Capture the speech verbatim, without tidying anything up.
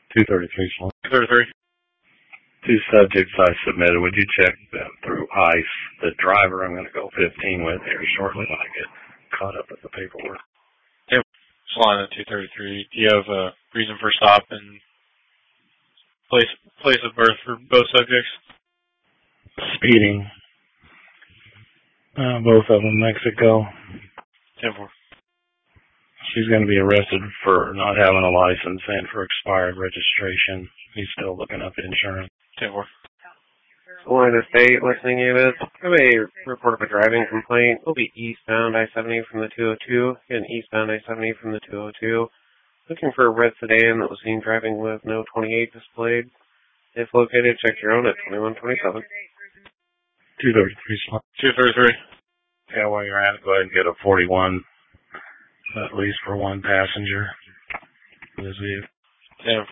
two thirty-three slot. two thirty-three. Two subjects I submitted. Would you check them through ICE? The driver I'm going to go fifteen with here shortly when I get caught up with the paperwork. Yep. Flying at two thirty-three. Do you have a reason for stop and place place of birth for both subjects? Speeding. Uh, both of them Mexico. ten four. She's going to be arrested for not having a license and for expired registration. He's still looking up insurance. ten four. Florida State listening unit. I have a report of a driving complaint. We'll be eastbound I seventy from the two oh two and eastbound I seventy from the two oh two. Looking for a red sedan that was seen driving with no twenty-eight displayed. If located, check your own at twenty-one twenty-seven. two thirty-three slot. two thirty-three. Yeah, while you're at it, go ahead and get a forty-one, at least for one passenger. This vehicle. ten